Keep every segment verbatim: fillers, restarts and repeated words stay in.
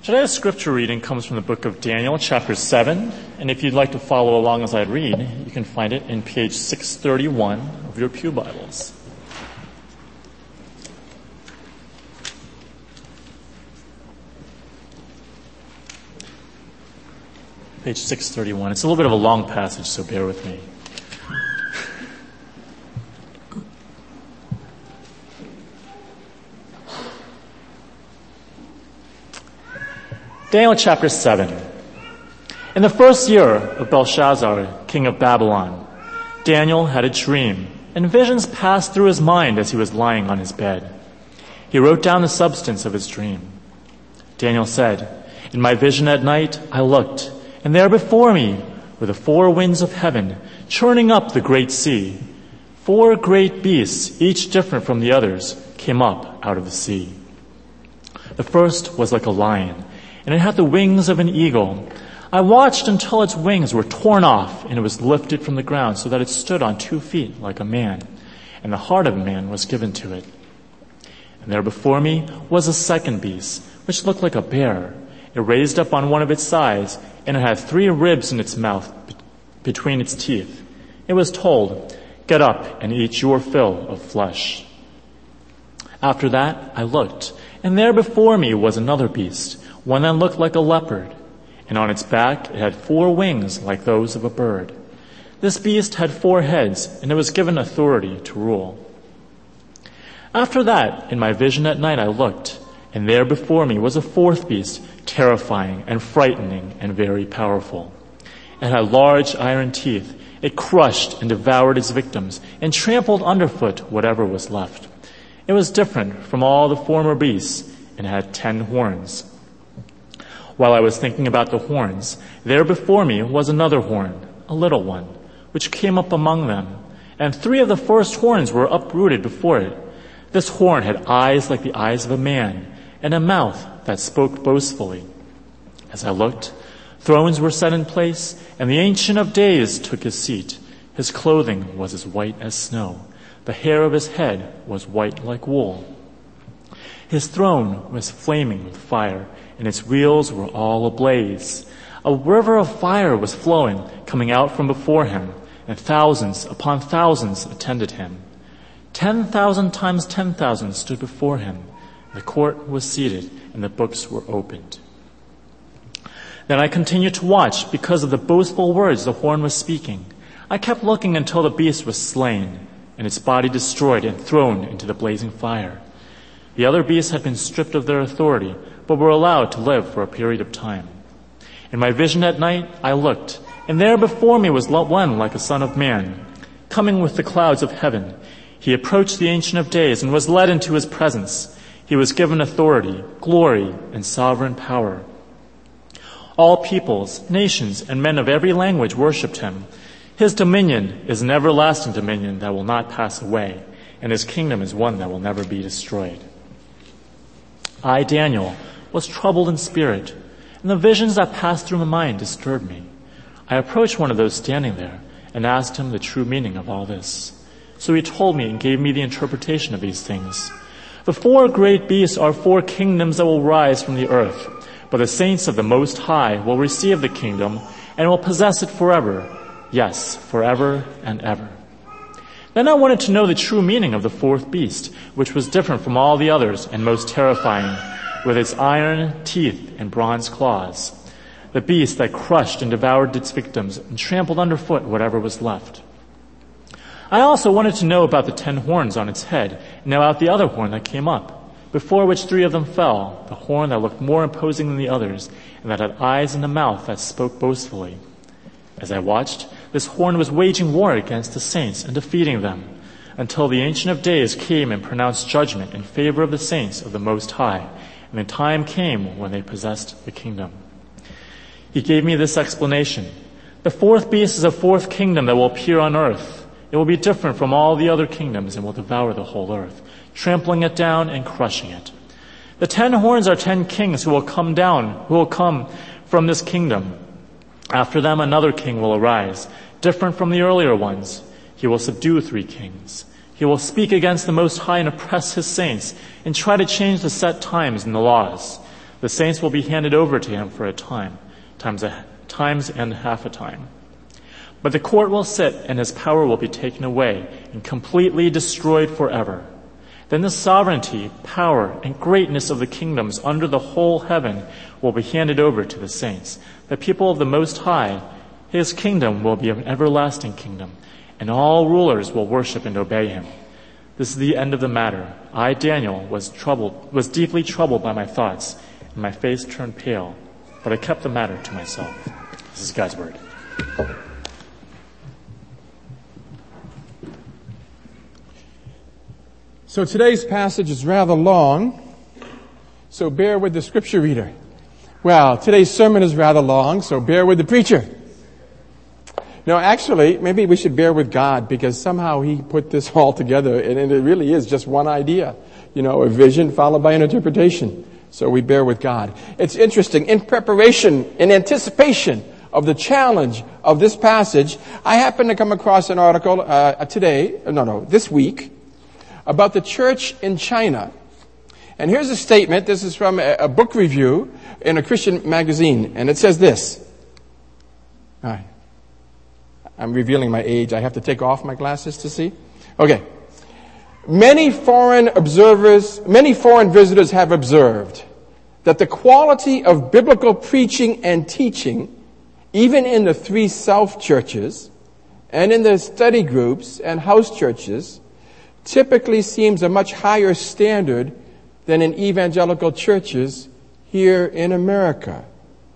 Today's scripture reading comes from the book of Daniel, chapter seven, and if you'd like to follow along as I read, you can find it in page six thirty-one of your pew Bibles. Page six thirty-one. It's a little bit of a long passage, so bear with me. Daniel chapter seven. In the first year of Belshazzar, king of Babylon, Daniel had a dream, and visions passed through his mind as he was lying on his bed. He wrote down the substance of his dream. Daniel said, "In my vision at night I looked, and there before me were the four winds of heaven, churning up the great sea. Four great beasts, each different from the others, came up out of the sea. The first was like a lion, and it had the wings of an eagle. I watched until its wings were torn off, and it was lifted from the ground so that it stood on two feet like a man, and the heart of a man was given to it. And there before me was a second beast, which looked like a bear. It raised up on one of its sides, and it had three ribs in its mouth between its teeth. It was told, 'Get up and eat your fill of flesh.' After that I looked, and there before me was another beast, one that looked like a leopard, and on its back it had four wings like those of a bird. This beast had four heads, and it was given authority to rule. After that, in my vision at night I looked, and there before me was a fourth beast, terrifying and frightening and very powerful. It had large iron teeth. It crushed and devoured its victims, and trampled underfoot whatever was left. It was different from all the former beasts, and had ten horns. While I was thinking about the horns, there before me was another horn, a little one, which came up among them, and three of the first horns were uprooted before it. This horn had eyes like the eyes of a man, and a mouth that spoke boastfully. As I looked, thrones were set in place, and the Ancient of Days took his seat. His clothing was as white as snow. The hair of his head was white like wool. His throne was flaming with fire, and its wheels were all ablaze. A river of fire was flowing, coming out from before him, and thousands upon thousands attended him. Ten thousand times ten thousand stood before him. The court was seated, and the books were opened. Then I continued to watch because of the boastful words the horn was speaking. I kept looking until the beast was slain, and its body destroyed and thrown into the blazing fire. The other beasts had been stripped of their authority, but were allowed to live for a period of time. In my vision at night, I looked, and there before me was one like a son of man, coming with the clouds of heaven. He approached the Ancient of Days and was led into his presence. He was given authority, glory, and sovereign power. All peoples, nations, and men of every language worshipped him. His dominion is an everlasting dominion that will not pass away, and his kingdom is one that will never be destroyed. I, Daniel, was troubled in spirit, and the visions that passed through my mind disturbed me. I approached one of those standing there and asked him the true meaning of all this. So he told me and gave me the interpretation of these things. The four great beasts are four kingdoms that will rise from the earth, but the saints of the Most High will receive the kingdom and will possess it forever. Yes, forever and ever. Then I wanted to know the true meaning of the fourth beast, which was different from all the others and most terrifying, with its iron teeth and bronze claws. The beast that crushed and devoured its victims and trampled underfoot whatever was left. I also wanted to know about the ten horns on its head, and about the other horn that came up, before which three of them fell, the horn that looked more imposing than the others, and that had eyes and a mouth that spoke boastfully. As I watched, this horn was waging war against the saints and defeating them, until the Ancient of Days came and pronounced judgment in favor of the saints of the Most High, and the time came when they possessed the kingdom. He gave me this explanation. The fourth beast is a fourth kingdom that will appear on earth. It will be different from all the other kingdoms and will devour the whole earth, trampling it down and crushing it. The ten horns are ten kings who will come down, who will come from this kingdom. After them, another king will arise, different from the earlier ones. He will subdue three kings. He will speak against the Most High and oppress his saints and try to change the set times and the laws. The saints will be handed over to him for a time, times, a, times and half a time. But the court will sit, and his power will be taken away and completely destroyed forever. Then the sovereignty, power, and greatness of the kingdoms under the whole heaven will be handed over to the saints. The people of the Most High, his kingdom will be an everlasting kingdom, and all rulers will worship and obey him. This is the end of the matter. I, Daniel, was troubled, was deeply troubled by my thoughts, and my face turned pale, but I kept the matter to myself. This is God's word. So today's passage is rather long, so bear with the scripture reader. Well, today's sermon is rather long, so bear with the preacher. No, actually, maybe we should bear with God, because somehow he put this all together, and it really is just one idea. You know, a vision followed by an interpretation. So we bear with God. It's interesting. In preparation, in anticipation of the challenge of this passage, I happened to come across an article uh, today, no, no, this week, about the church in China. And here's a statement. This is from a, a book review in a Christian magazine. And it says this. All right. I'm revealing my age. I have to take off my glasses to see. Okay. Many foreign observers, many foreign visitors have observed that the quality of biblical preaching and teaching, even in the three self churches and in the study groups and house churches, typically seems a much higher standard than in evangelical churches here in America.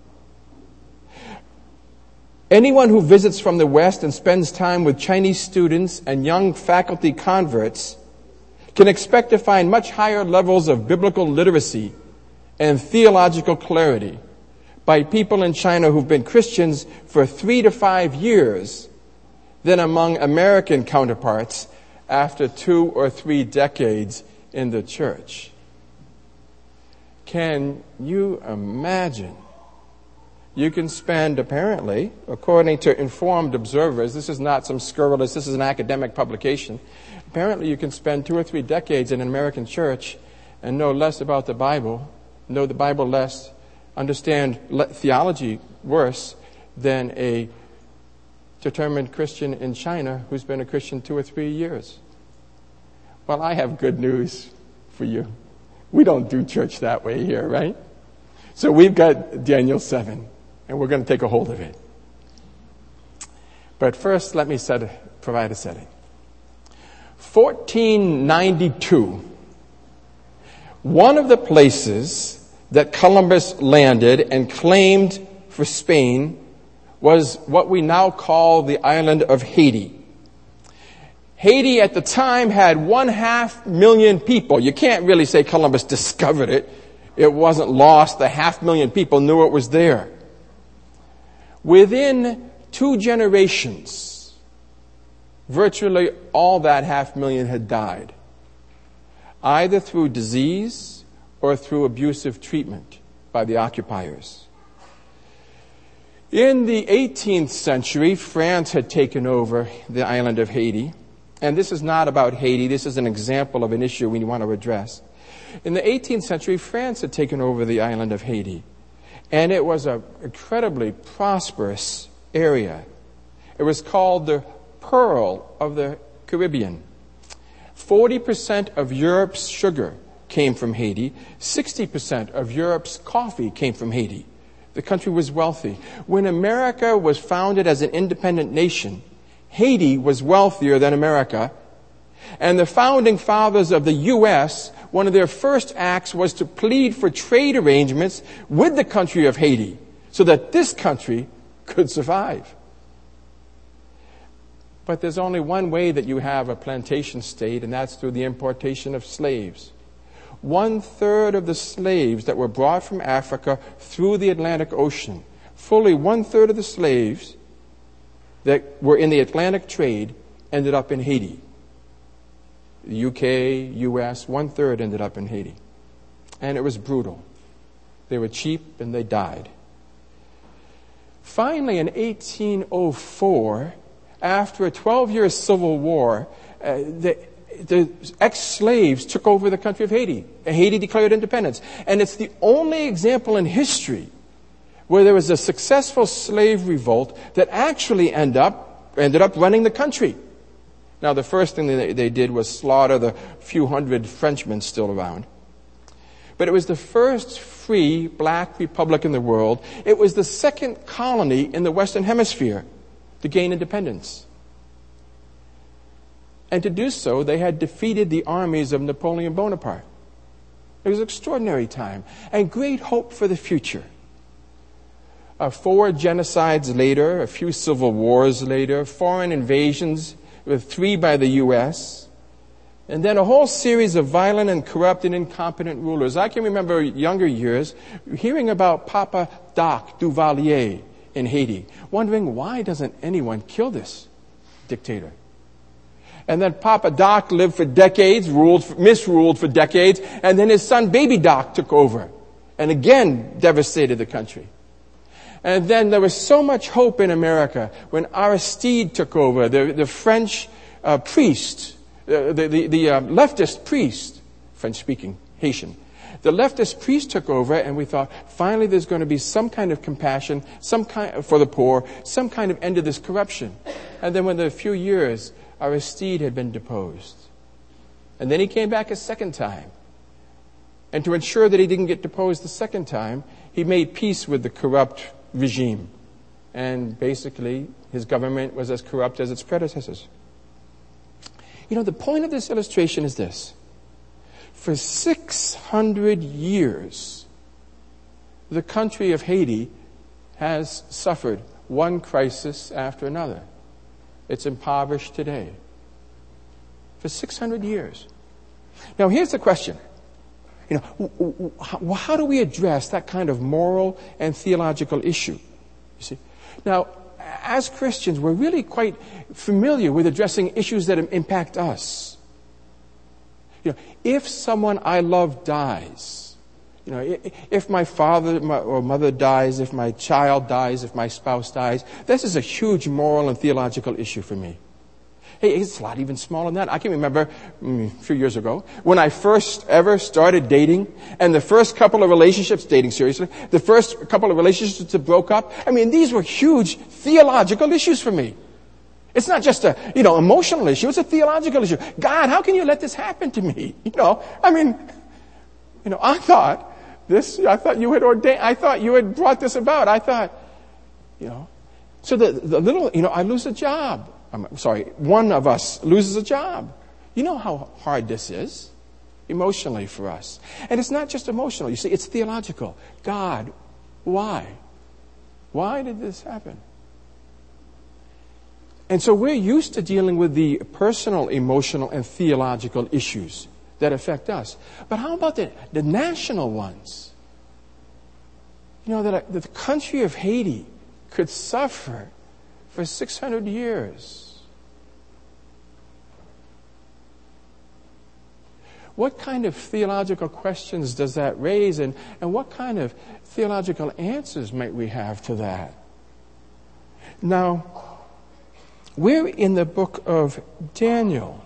Anyone who visits from the West and spends time with Chinese students and young faculty converts can expect to find much higher levels of biblical literacy and theological clarity by people in China who've been Christians for three to five years than among American counterparts after two or three decades in the church. Can you imagine? You can spend, apparently, according to informed observers, this is not some scurrilous, this is an academic publication, apparently you can spend two or three decades in an American church and know less about the Bible, know the Bible less, understand theology worse than a determined Christian in China who's been a Christian two or three years. Well, I have good news for you. We don't do church that way here, right? So we've got Daniel seven, and we're going to take a hold of it. But first, let me set, provide a setting. fourteen ninety-two, one of the places that Columbus landed and claimed for Spain was what we now call the island of Haiti. Haiti at the time had one half million people. You can't really say Columbus discovered it. It wasn't lost. The half million people knew it was there. Within two generations, virtually all that half million had died, either through disease or through abusive treatment by the occupiers. In the eighteenth century, France had taken over the island of Haiti. And this is not about Haiti. This is an example of an issue we want to address. In the eighteenth century, France had taken over the island of Haiti. And it was an incredibly prosperous area. It was called the Pearl of the Caribbean. forty percent of Europe's sugar came from Haiti. sixty percent of Europe's coffee came from Haiti. The country was wealthy. When America was founded as an independent nation, Haiti was wealthier than America. And the founding fathers of the U S, one of their first acts was to plead for trade arrangements with the country of Haiti so that this country could survive. But there's only one way that you have a plantation state, and that's through the importation of slaves. One third of the slaves that were brought from Africa through the Atlantic Ocean, fully one third of the slaves that were in the Atlantic trade ended up in Haiti. The U K, U S, one third ended up in Haiti. And it was brutal. They were cheap and they died. Finally, in eighteen oh four, after a twelve-year civil war, uh, the, the ex-slaves took over the country of Haiti. And Haiti declared independence. And it's the only example in history where there was a successful slave revolt that actually end up, ended up running the country. Now, the first thing they, they did was slaughter the few hundred Frenchmen still around. But it was the first free black republic in the world. It was the second colony in the Western Hemisphere to gain independence. And to do so, they had defeated the armies of Napoleon Bonaparte. It was an extraordinary time and great hope for the future. Uh, four genocides later, a few civil wars later, foreign invasions, with three by the U S, and then a whole series of violent and corrupt and incompetent rulers. I can remember younger years hearing about Papa Doc Duvalier in Haiti, wondering why doesn't anyone kill this dictator? And then Papa Doc lived for decades, ruled, misruled for decades, and then his son Baby Doc took over and again devastated the country. And then there was so much hope in America when Aristide took over, the, the French uh, priest, uh, the, the, the uh, leftist priest, French-speaking, Haitian. The leftist priest took over, and we thought, finally there's going to be some kind of compassion, some kind for the poor, some kind of end to this corruption. And then within a few years, Aristide had been deposed. And then he came back a second time. And to ensure that he didn't get deposed the second time, he made peace with the corrupt regime. And basically, his government was as corrupt as its predecessors. You know, the point of this illustration is this. For six hundred years, the country of Haiti has suffered one crisis after another. It's impoverished today. For six hundred years. Now, here's the question. You know, how do we address that kind of moral and theological issue? You see? Now, as Christians, we're really quite familiar with addressing issues that impact us. You know, if someone I love dies, you know, if my father or mother dies, if my child dies, if my spouse dies, this is a huge moral and theological issue for me. Hey, it's a lot even smaller than that. I can remember mm, a few years ago when I first ever started dating, and the first couple of relationships, dating seriously, the first couple of relationships that broke up, I mean, these were huge theological issues for me. It's not just a, you know, emotional issue, it's a theological issue. God, how can you let this happen to me? You know, I mean, you know, I thought this, I thought you had ordained, I thought you had brought this about. I thought, you know, so the, the little, you know, I lose a job. I'm sorry, one of us loses a job. You know how hard this is emotionally for us. And it's not just emotional. You see, it's theological. God, why? Why did this happen? And so we're used to dealing with the personal, emotional, and theological issues that affect us. But how about the, the national ones? You know, that, that the country of Haiti could suffer for six hundred years. What kind of theological questions does that raise, and, and what kind of theological answers might we have to that? Now, we're in the book of Daniel,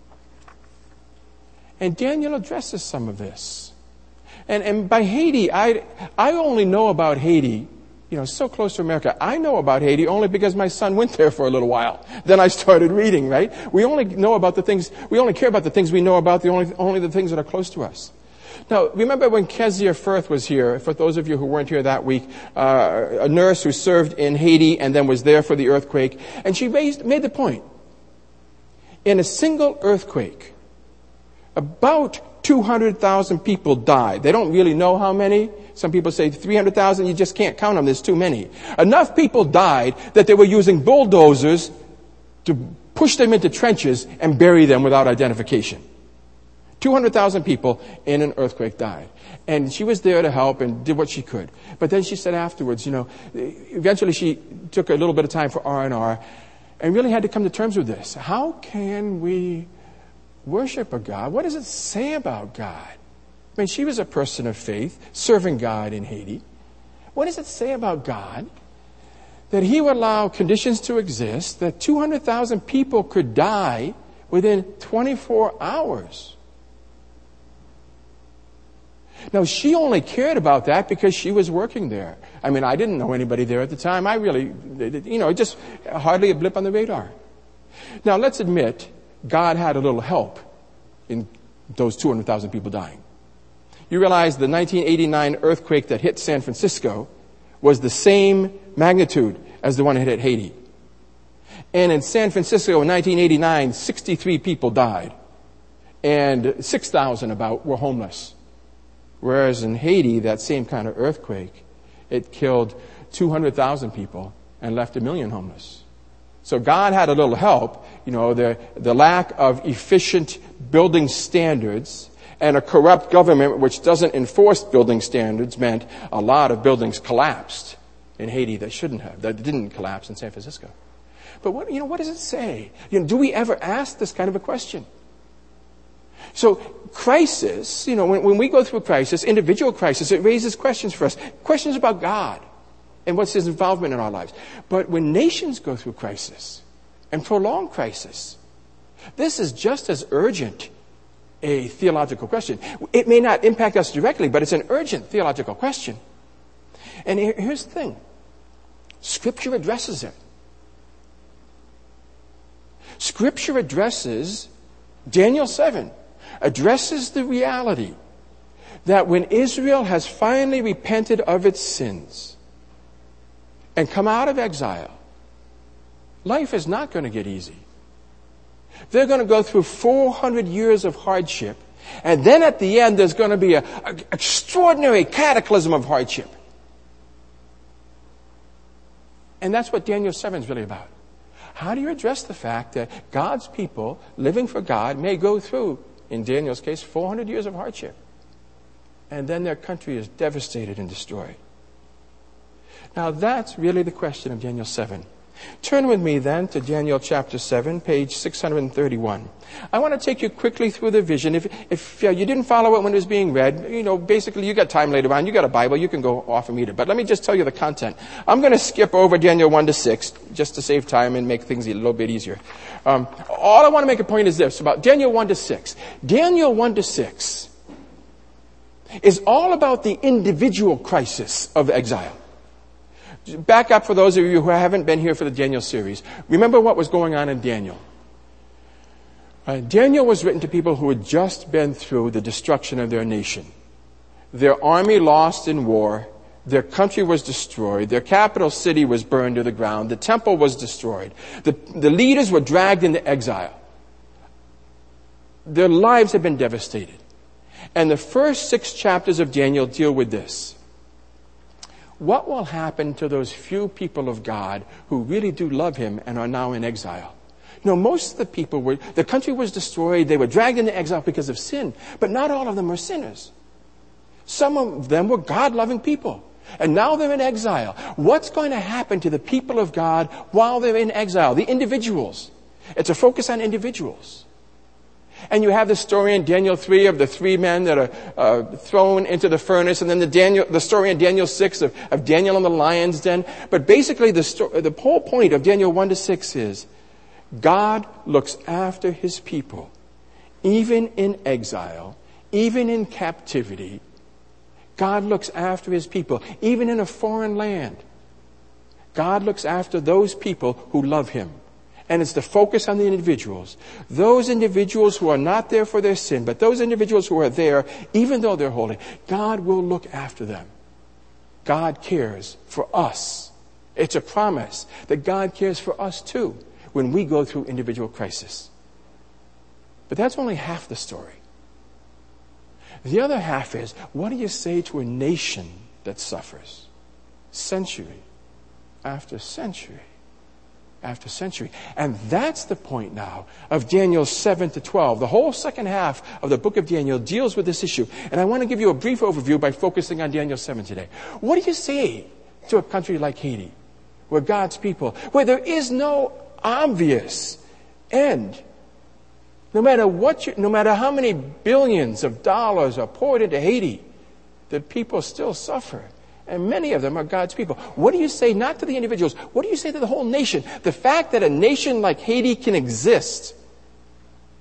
and Daniel addresses some of this. And, and by Haiti, I, I only know about Haiti, you know, so close to America. I know about Haiti only because my son went there for a little while. Then I started reading, right? We only know about the things, we only care about the things we know about, the only, only the things that are close to us. Now, remember when Kezia Firth was here, for those of you who weren't here that week, uh, a nurse who served in Haiti and then was there for the earthquake, and she raised, made the point. In a single earthquake, about two hundred thousand people died. They don't really know how many. Some people say three hundred thousand. You just can't count them. There's too many. Enough people died that they were using bulldozers to push them into trenches and bury them without identification. two hundred thousand people in an earthquake died. And she was there to help and did what she could. But then she said afterwards, you know, eventually she took a little bit of time for R and R and really had to come to terms with this. How can we worship a God? What does it say about God? I mean, she was a person of faith, serving God in Haiti. What does it say about God that He would allow conditions to exist, that two hundred thousand people could die within twenty-four hours. Now, she only cared about that because she was working there. I mean, I didn't know anybody there at the time. I really, you know, just hardly a blip on the radar. Now, let's admit God had a little help in those two hundred thousand people dying. You realize the nineteen eighty-nine earthquake that hit San Francisco was the same magnitude as the one that hit Haiti. And in San Francisco in nineteen eighty-nine, sixty-three people died. And six thousand about were homeless. Whereas in Haiti, that same kind of earthquake, it killed two hundred thousand people and left a million homeless. So God had a little help. You know, the, the lack of efficient building standards and a corrupt government which doesn't enforce building standards meant a lot of buildings collapsed in Haiti that shouldn't have, that didn't collapse in San Francisco. But what, you know, what does it say? You know, do we ever ask this kind of a question? So crisis, you know, when, when we go through a crisis, individual crisis, it raises questions for us. Questions about God and what's his involvement in our lives. But when nations go through crisis and prolonged crisis, this is just as urgent a theological question. It may not impact us directly, but it's an urgent theological question. And here, here's the thing. Scripture addresses it. Scripture addresses, Daniel seven, addresses the reality that when Israel has finally repented of its sins and come out of exile, life is not going to get easy. They're going to go through four hundred years of hardship, and then at the end there's going to be an extraordinary cataclysm of hardship. And that's what Daniel seven is really about. How do you address the fact that God's people living for God may go through, in Daniel's case, four hundred years of hardship, and then their country is devastated and destroyed? Now that's really the question of Daniel seven. Turn with me then to Daniel chapter seven, page six hundred thirty-one. I want to take you quickly through the vision. If, if uh, you didn't follow it when it was being read, you know, basically you got time later on, you got a Bible, you can go off and read it. But let me just tell you the content. I'm going to skip over Daniel one to six, just to save time and make things a little bit easier. Um, all I want to make a point is this, about Daniel one to six. Daniel one to six is all about the individual crisis of exile. Back up for those of you who haven't been here for the Daniel series. Remember what was going on in Daniel. Uh, Daniel was written to people who had just been through the destruction of their nation. Their army lost in war. Their country was destroyed. Their capital city was burned to the ground. The temple was destroyed. The, the leaders were dragged into exile. Their lives had been devastated. And the first six chapters of Daniel deal with this. What will happen to those few people of God who really do love him and are now in exile? You know, most of the people were, the country was destroyed, they were dragged into exile because of sin, but not all of them were sinners. Some of them were God-loving people, and now they're in exile. What's going to happen to the people of God while they're in exile? The individuals. It's a focus on individuals. And you have the story in Daniel three of the three men that are uh, thrown into the furnace, and then the Daniel, the story in Daniel six of, of Daniel in the lion's den. But basically the, sto- the whole point of Daniel one to six is God looks after his people, even in exile, even in captivity. God looks after his people, even in a foreign land. God looks after those people who love him. And it's the focus on the individuals. Those individuals who are not there for their sin, but those individuals who are there, even though they're holy, God will look after them. God cares for us. It's a promise that God cares for us too when we go through individual crisis. But that's only half the story. The other half is, what do you say to a nation that suffers? Century after century after century. And that's the point now of Daniel seven to twelve. The whole second half of the book of Daniel deals with this issue. And I want to give you a brief overview by focusing on Daniel seven today. What do you say to a country like Haiti, where God's people, where there is no obvious end? No matter what, you, no matter how many billions of dollars are poured into Haiti, the people still suffer. And many of them are God's people. What do you say, not to the individuals, what do you say to the whole nation? The fact that a nation like Haiti can exist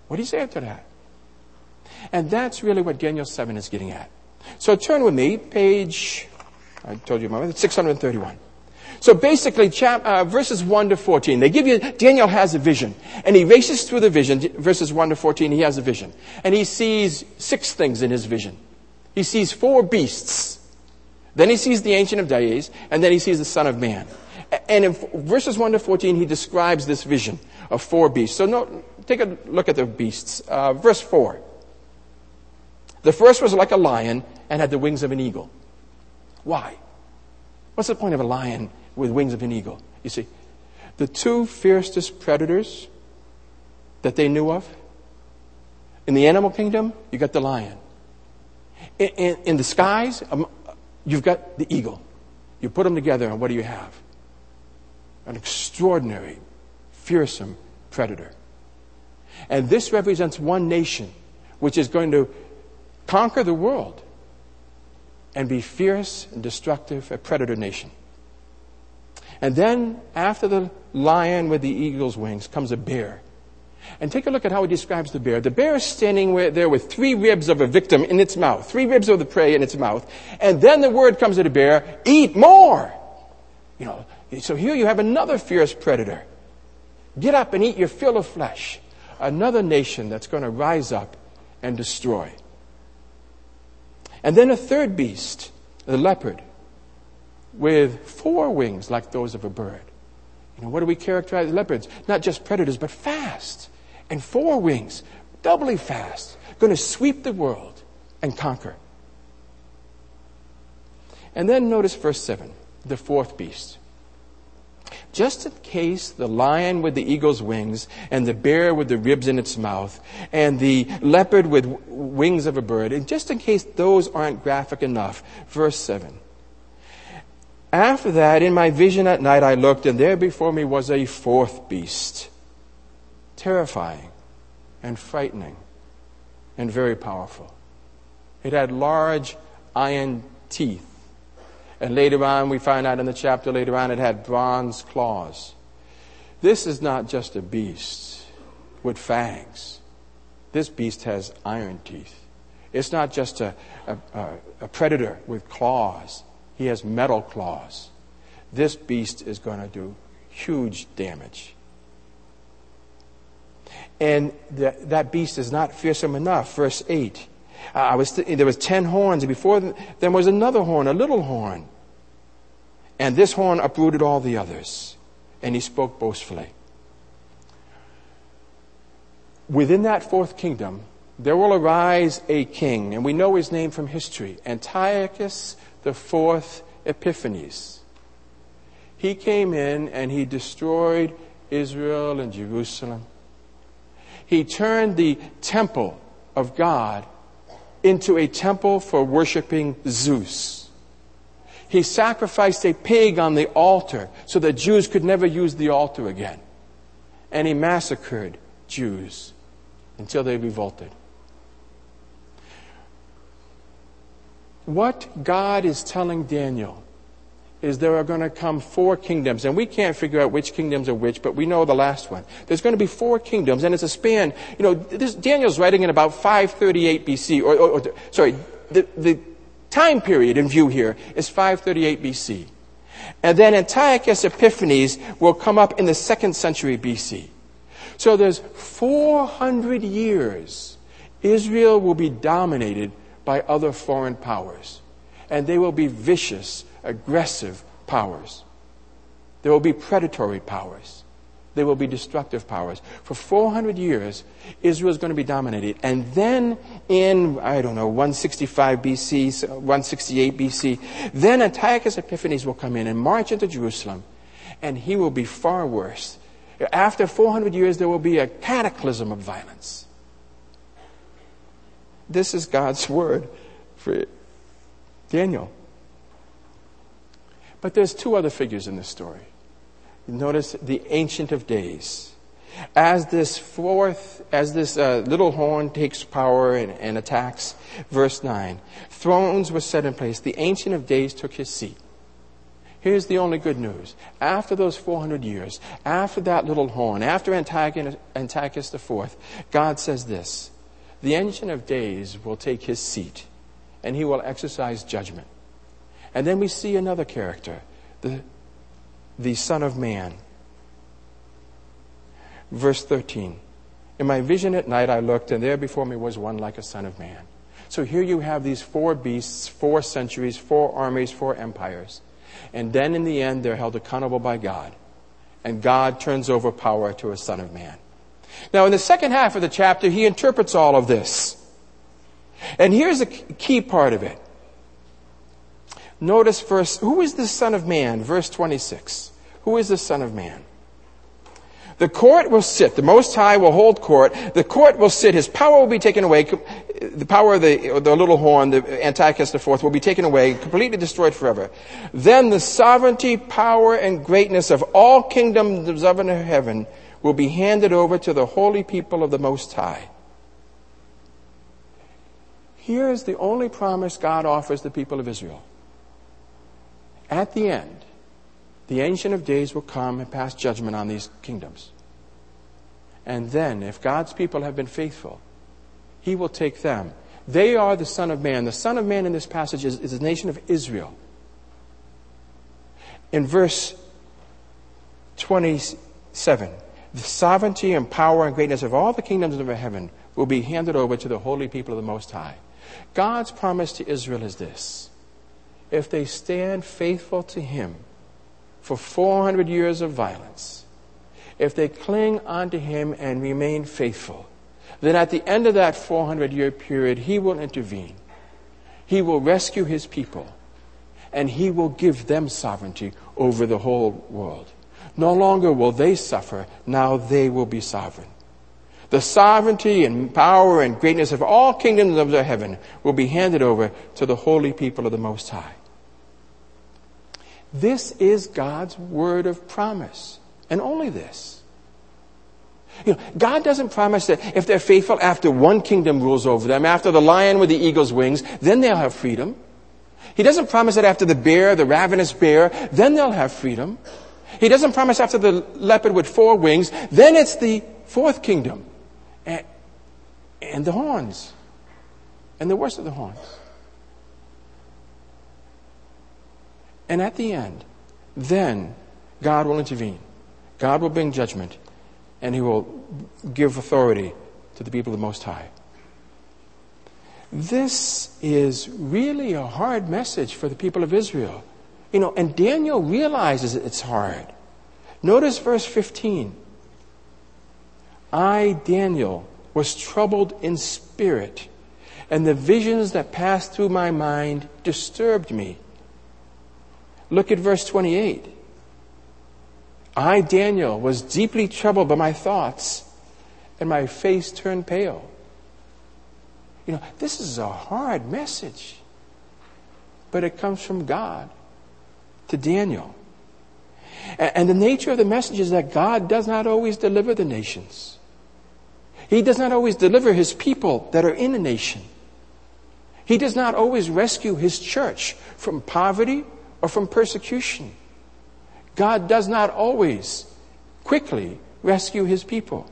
What do you say after that? And that's really what Daniel seven is getting at. So turn with me, page, I told you, it's six hundred thirty-one. So basically, chap, uh, verses one to fourteen, they give you, Daniel has a vision. And he races through the vision, verses one to fourteen, he has a vision. And he sees six things in his vision. He sees four beasts. Then he sees the Ancient of Days, and then he sees the Son of Man. And in verses one to fourteen, he describes this vision of four beasts. So no, take a look at the beasts. Uh, verse four. The first was like a lion and had the wings of an eagle. Why? What's the point of a lion with wings of an eagle? You see, the two fiercest predators that they knew of, in the animal kingdom, you got the lion. In, in, in the skies, um, you've got the eagle. You put them together, and what do you have? An extraordinary, fearsome predator. And this represents one nation which is going to conquer the world and be fierce and destructive, a predator nation. And then, after the lion with the eagle's wings, comes a bear. And take a look at how he describes the bear. The bear is standing there with three ribs of a victim in its mouth, three ribs of the prey in its mouth. And then the word comes to the bear, eat more! You know, so here you have another fierce predator. Get up and eat your fill of flesh. Another nation that's going to rise up and destroy. And then a third beast, the leopard, with four wings like those of a bird. You know, what do we characterize leopards? Not just predators, but fast. And four wings, doubly fast, going to sweep the world and conquer. And then notice verse seven, the fourth beast. Just in case the lion with the eagle's wings and the bear with the ribs in its mouth and the leopard with wings of a bird, and just in case those aren't graphic enough, verse seven. After that, in my vision at night I looked, and there before me was a fourth beast, terrifying and frightening and very powerful. It had large iron teeth. And later on, we find out in the chapter later on, it had bronze claws. This is not just a beast with fangs. This beast has iron teeth. It's not just a, a, a predator with claws. He has metal claws. This beast is going to do huge damage. And the, that beast is not fearsome enough. Verse eight. Uh, I was th- there was ten horns, and before them, there was another horn, a little horn. And this horn uprooted all the others. And he spoke boastfully. Within that fourth kingdom, there will arise a king, and we know his name from history, Antiochus the Fourth Epiphanes. He came in and he destroyed Israel and Jerusalem. He turned the temple of God into a temple for worshiping Zeus. He sacrificed a pig on the altar so that Jews could never use the altar again. And he massacred Jews until they revolted. What God is telling Daniel is there are going to come four kingdoms, and we can't figure out which kingdoms are which, but we know the last one. There's going to be four kingdoms, and it's a span. You know, this, Daniel's writing in about five thirty-eight B C, or, or, or sorry, the, the time period in view here is five thirty-eight B C. And then Antiochus Epiphanes will come up in the second century B C. So there's four hundred years Israel will be dominated by other foreign powers. And they will be vicious, aggressive powers. There will be predatory powers. There will be destructive powers. For four hundred years, Israel is going to be dominated. And then in, I don't know, one sixty-five B C, one sixty-eight B C, then Antiochus Epiphanes will come in and march into Jerusalem. And he will be far worse. After four hundred years, there will be a cataclysm of violence. This is God's word for Daniel. But there's two other figures in this story. Notice the Ancient of Days. As this fourth, as this uh, little horn takes power and, and attacks, verse nine, thrones were set in place. The Ancient of Days took his seat. Here's the only good news. After those four hundred years, after that little horn, after Antiochus the Fourth, God says this: the Ancient of Days will take his seat, and he will exercise judgment. And then we see another character, the, the Son of Man. Verse thirteen. In my vision at night I looked, and there before me was one like a son of man. So here you have these four beasts, four centuries, four armies, four empires. And then in the end, they're held accountable by God. And God turns over power to a son of man. Now, in the second half of the chapter, he interprets all of this. And here's the key part of it. Notice verse, who is the son of man? Verse twenty-six. Who is the son of man? The court will sit. The Most High will hold court. The court will sit. His power will be taken away. The power of the, the little horn, the Antiochus the Fourth, will be taken away, completely destroyed forever. Then the sovereignty, power, and greatness of all kingdoms of heaven will be handed over to the holy people of the Most High. Here is the only promise God offers the people of Israel. At the end, the Ancient of Days will come and pass judgment on these kingdoms. And then, if God's people have been faithful, he will take them. They are the Son of Man. The Son of Man in this passage is, is the nation of Israel. In verse twenty-seven, the sovereignty and power and greatness of all the kingdoms of heaven will be handed over to the holy people of the Most High. God's promise to Israel is this: if they stand faithful to him for four hundred years of violence, if they cling onto him and remain faithful, then at the end of that four hundred year period, he will intervene. He will rescue his people, and he will give them sovereignty over the whole world. No longer will they suffer, now they will be sovereign. The sovereignty and power and greatness of all kingdoms of the heaven will be handed over to the holy people of the Most High. This is God's word of promise, and only this. You know, God doesn't promise that if they're faithful after one kingdom rules over them, after the lion with the eagle's wings, then they'll have freedom. He doesn't promise that after the bear, the ravenous bear, then they'll have freedom. He doesn't promise after the leopard with four wings, then it's the fourth kingdom. And, and the horns. And the worst of the horns. And at the end, then God will intervene. God will bring judgment. And he will give authority to the people of the Most High. This is really a hard message for the people of Israel. You know, and Daniel realizes it's hard. Notice verse fifteen. I, Daniel, was troubled in spirit, and the visions that passed through my mind disturbed me. Look at verse twenty-eight. I, Daniel, was deeply troubled by my thoughts, and my face turned pale. You know, this is a hard message, but it comes from God to Daniel. And the nature of the message is that God does not always deliver the nations. He does not always deliver his people that are in a nation. He does not always rescue his church from poverty or from persecution. God does not always quickly rescue his people.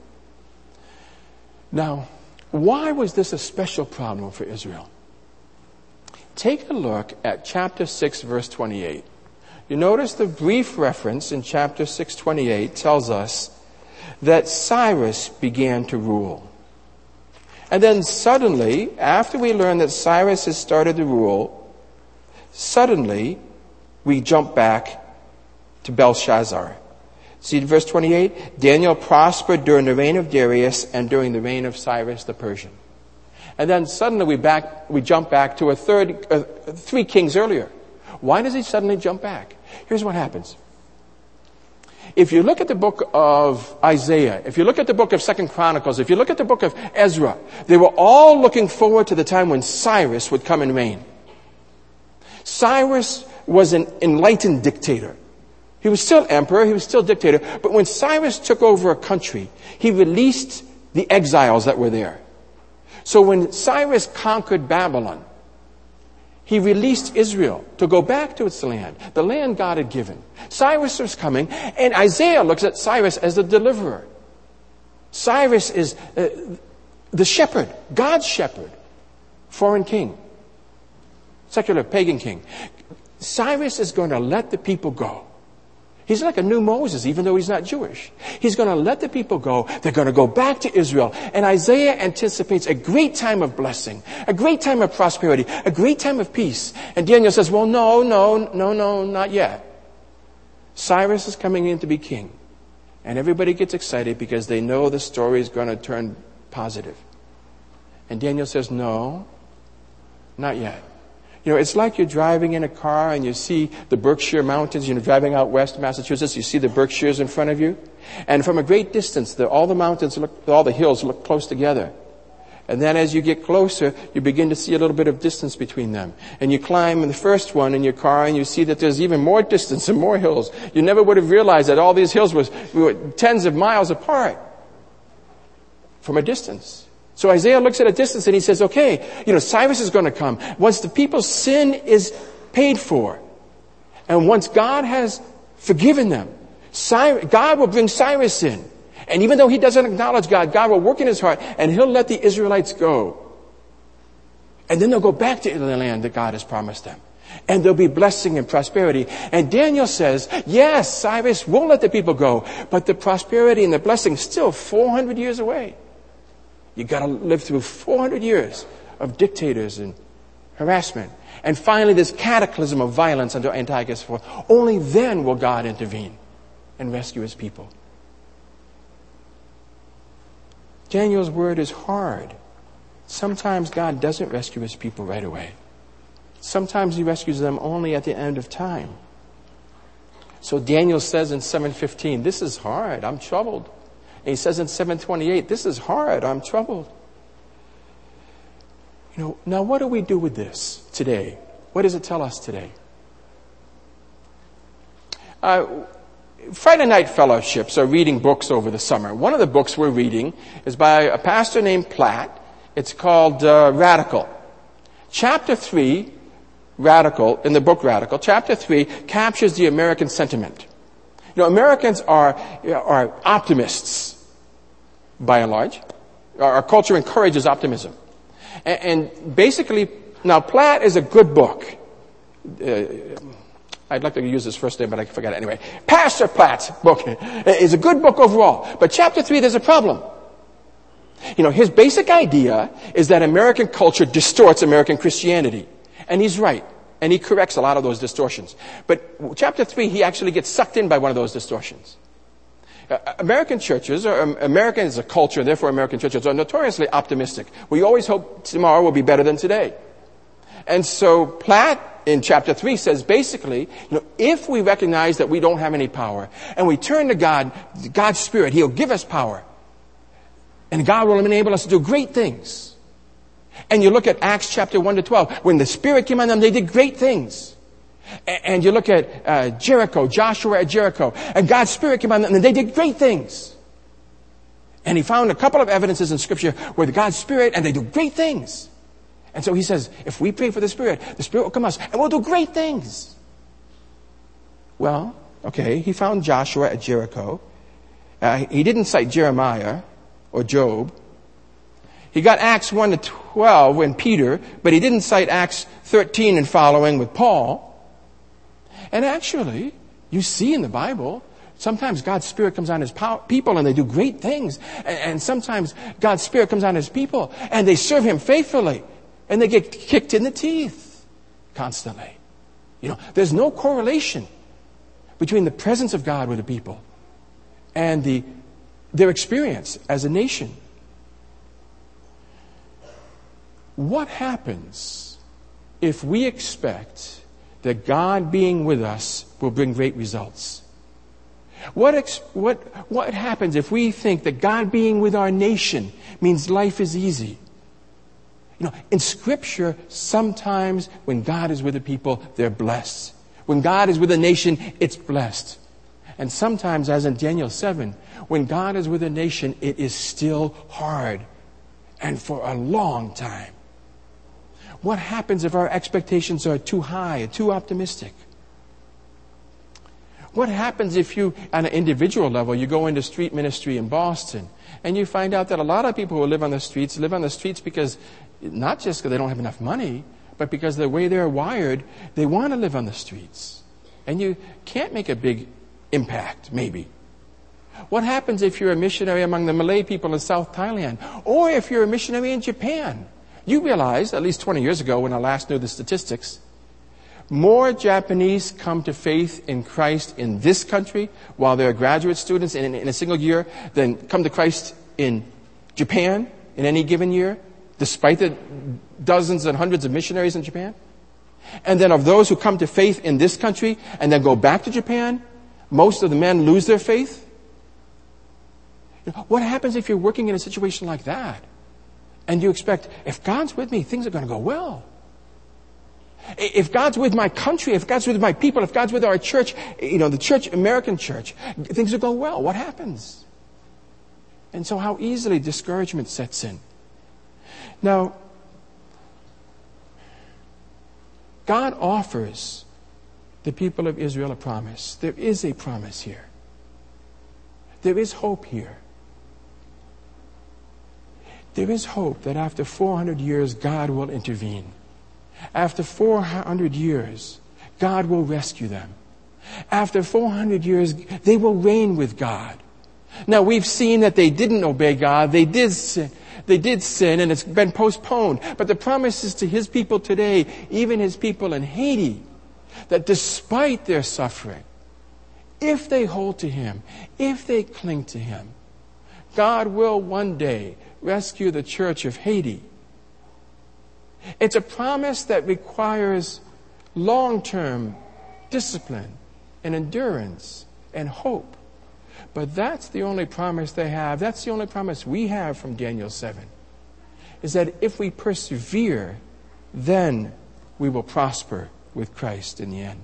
Now, why was this a special problem for Israel? Take a look at chapter six, verse twenty-eight. You notice the brief reference in chapter six, twenty-eight tells us that Cyrus began to rule. And then suddenly, after we learn that Cyrus has started to rule, suddenly we jump back to Belshazzar. See verse twenty-eight? Daniel prospered during the reign of Darius and during the reign of Cyrus the Persian. And then suddenly we back, we jump back to a third, uh, three kings earlier. Why does he suddenly jump back? Here's what happens. If you look at the book of Isaiah, if you look at the book of Second Chronicles, if you look at the book of Ezra, they were all looking forward to the time when Cyrus would come and reign. Cyrus was an enlightened dictator. He was still emperor, he was still dictator, but when Cyrus took over a country, he released the exiles that were there. So when Cyrus conquered Babylon, He released Israel to go back to its land, the land God had given. Cyrus was coming, and Isaiah looks at Cyrus as the deliverer. Cyrus is uh, the shepherd, God's shepherd, foreign king, secular pagan king. Cyrus is going to let the people go. He's like a new Moses, even though he's not Jewish. He's going to let the people go. They're going to go back to Israel. And Isaiah anticipates a great time of blessing, a great time of prosperity, a great time of peace. And Daniel says, well, no, no, no, no, not yet. Cyrus is coming in to be king. And everybody gets excited because they know the story is going to turn positive. And Daniel says, no, not yet. You know, it's like you're driving in a car and you see the Berkshire Mountains. You know, driving out west Massachusetts, you see the Berkshires in front of you. And from a great distance, the, all the mountains look, all the hills look close together. And then as you get closer, you begin to see a little bit of distance between them. And you climb in the first one in your car and you see that there's even more distance and more hills. You never would have realized that all these hills was, were tens of miles apart from a distance. So Isaiah looks at a distance and he says, okay, you know, Cyrus is going to come. Once the people's sin is paid for, and once God has forgiven them, Cyrus, God will bring Cyrus in. And even though he doesn't acknowledge God, God will work in his heart and he'll let the Israelites go. And then they'll go back to the land that God has promised them. And there'll be blessing and prosperity. And Daniel says, yes, Cyrus will let the people go, but the prosperity and the blessing is still four hundred years away. You've got to live through four hundred years of dictators and harassment. And finally, this cataclysm of violence under Antiochus the fourth. Only then will God intervene and rescue his people. Daniel's word is hard. Sometimes God doesn't rescue his people right away. Sometimes he rescues them only at the end of time. So Daniel says in seven fifteen, this is hard, I'm troubled. And he says in seven twenty-eight, this is hard, I'm troubled. You know, now what do we do with this today? What does it tell us today? Uh, Friday night fellowships are reading books over the summer. One of the books we're reading is by a pastor named Platt. It's called uh, Radical. Chapter three, Radical, in the book Radical, chapter three captures the American sentiment. You know, Americans are, are optimists, by and large. Our culture encourages optimism. And, and basically, now Platt is a good book. Uh, I'd like to use his first name, but I forgot it anyway. Pastor Platt's book is a good book overall. But chapter three, there's a problem. You know, his basic idea is that American culture distorts American Christianity. And he's right. And he corrects a lot of those distortions. But chapter three, he actually gets sucked in by one of those distortions. Uh, American churches, or um, American as a culture, and therefore American churches, are notoriously optimistic. We always hope tomorrow will be better than today. And so Platt in chapter three says basically, you know, if we recognize that we don't have any power, and we turn to God, God's Spirit, He'll give us power. And God will enable us to do great things. And you look at Acts chapter one to twelve. When the Spirit came on them, they did great things. And you look at uh, Jericho, Joshua at Jericho. And God's Spirit came on them, and they did great things. And he found a couple of evidences in Scripture where the God's Spirit, and they do great things. And so he says, if we pray for the Spirit, the Spirit will come us, and we'll do great things. Well, okay, he found Joshua at Jericho. Uh, he didn't cite Jeremiah or Job. He got Acts one to twelve when Peter, but he didn't cite Acts thirteen and following with Paul. And actually, you see in the Bible, sometimes God's Spirit comes on His people and they do great things. And sometimes God's Spirit comes on His people and they serve Him faithfully. And they get kicked in the teeth constantly. You know, there's no correlation between the presence of God with the people and the their experience as a nation. What happens if we expect that God being with us will bring great results? What, ex- what, what happens if we think that God being with our nation means life is easy? You know, in Scripture, sometimes when God is with the people, they're blessed. When God is with a nation, it's blessed. And sometimes, as in Daniel seven, when God is with a nation, it is still hard. And for a long time. What happens if our expectations are too high, too optimistic? What happens if you, on an individual level, you go into street ministry in Boston and you find out that a lot of people who live on the streets live on the streets because, not just because they don't have enough money, but because the way they're wired, they want to live on the streets. And you can't make a big impact, maybe. What happens if you're a missionary among the Malay people in South Thailand? Or if you're a missionary in Japan? You realize, at least twenty years ago when I last knew the statistics, more Japanese come to faith in Christ in this country while they're graduate students in, in a single year than come to Christ in Japan in any given year, despite the dozens and hundreds of missionaries in Japan. And then of those who come to faith in this country and then go back to Japan, most of the men lose their faith. What happens if you're working in a situation like that and you expect, if God's with me, things are going to go well? If God's with my country, if God's with my people, if God's with our church, you know, the church, American church, things will go well. What happens? And so how easily discouragement sets in. Now, God offers the people of Israel a promise. There is a promise here. There is hope here. There is hope that after four hundred years, God will intervene. After four hundred years, God will rescue them. After four hundred years, they will reign with God. Now, we've seen that they didn't obey God. They did sin. They did sin, and it's been postponed. But the promise is to His people today, even His people in Haiti, that despite their suffering, if they hold to Him, if they cling to Him, God will one day rescue the church of Haiti. It's a promise that requires long-term discipline and endurance and hope. But that's the only promise they have. That's the only promise we have from Daniel seven. Is that if we persevere, then we will prosper with Christ in the end.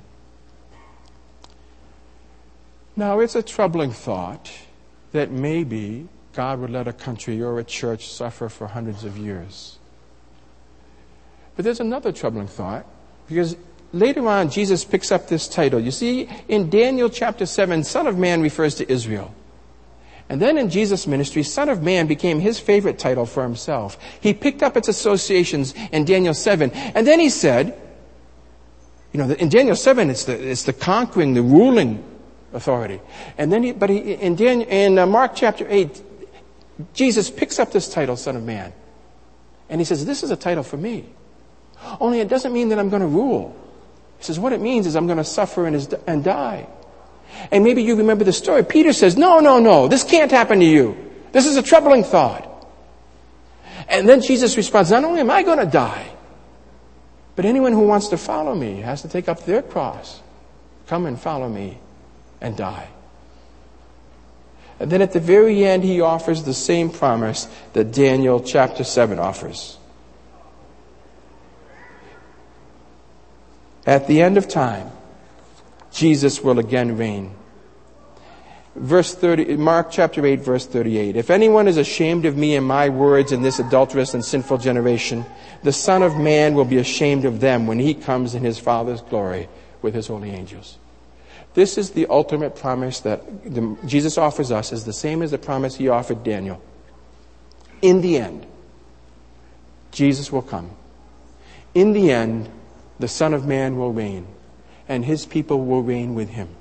Now, it's a troubling thought that maybe God would let a country or a church suffer for hundreds of years. But there's another troubling thought, because later on Jesus picks up this title. You see, in Daniel chapter seven, Son of Man refers to Israel. And then in Jesus' ministry, Son of Man became His favorite title for Himself. He picked up its associations in Daniel seven. And then He said, you know, in Daniel seven, it's the, it's the conquering, the ruling authority. And then, he, but he, in, Daniel, in uh, Mark chapter eight, Jesus picks up this title, Son of Man. And He says, this is a title for me. Only it doesn't mean that I'm going to rule. He says, what it means is I'm going to suffer and, is, and die. And maybe you remember the story. Peter says, no, no, no, this can't happen to you. This is a troubling thought. And then Jesus responds, not only am I going to die, but anyone who wants to follow me has to take up their cross. Come and follow me and die. And then at the very end, He offers the same promise that Daniel chapter seven offers. At the end of time, Jesus will again reign. Verse thirty, Mark chapter eight, verse thirty-eight. If anyone is ashamed of me and my words in this adulterous and sinful generation, the Son of Man will be ashamed of them when He comes in His Father's glory with His holy angels. This is the ultimate promise that Jesus offers us, is the same as the promise He offered Daniel. In the end, Jesus will come. In the end, the Son of Man will reign, and His people will reign with Him.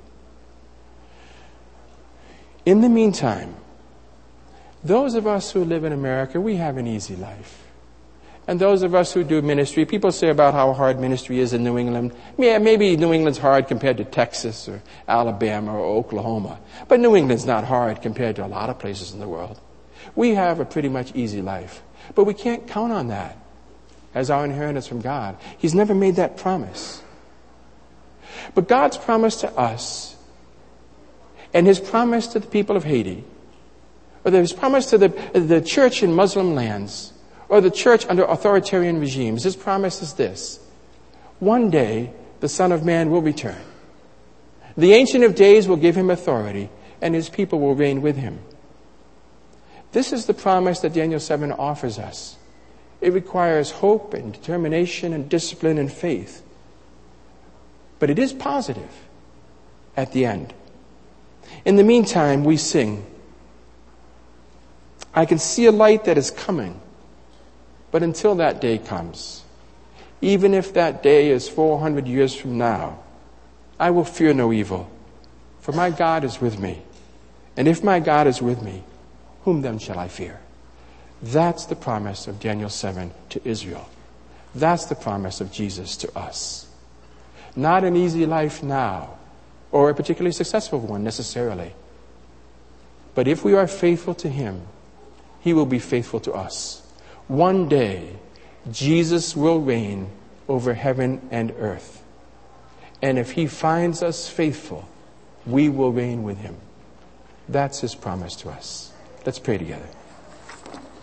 In the meantime, those of us who live in America, we have an easy life. And those of us who do ministry, people say about how hard ministry is in New England. Yeah, maybe New England's hard compared to Texas or Alabama or Oklahoma. But New England's not hard compared to a lot of places in the world. We have a pretty much easy life. But we can't count on that as our inheritance from God. He's never made that promise. But God's promise to us, and His promise to the people of Haiti, or His promise to the, the church in Muslim lands, or the church under authoritarian regimes, His promise is this: one day the Son of Man will return. The Ancient of Days will give Him authority, and His people will reign with Him. This is the promise that Daniel seven offers us. It requires hope and determination and discipline and faith. But it is positive at the end. In the meantime, we sing. I can see a light that is coming. But until that day comes, even if that day is four hundred years from now, I will fear no evil, for my God is with me. And if my God is with me, whom then shall I fear? That's the promise of Daniel seven to Israel. That's the promise of Jesus to us. Not an easy life now, or a particularly successful one necessarily. But if we are faithful to Him, He will be faithful to us. One day, Jesus will reign over heaven and earth. And if He finds us faithful, we will reign with Him. That's His promise to us. Let's pray together.